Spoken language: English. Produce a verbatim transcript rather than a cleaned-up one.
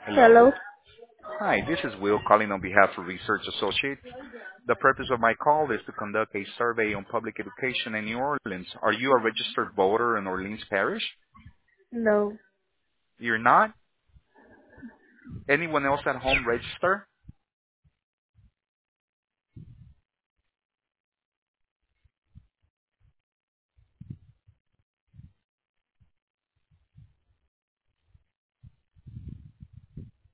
Hello. Hello. Hi, this is Will calling on behalf of Research Associates. The purpose of my call is to conduct a survey on public education in New Orleans. Are you a registered voter in Orleans Parish? No. You're not? Anyone else at home register?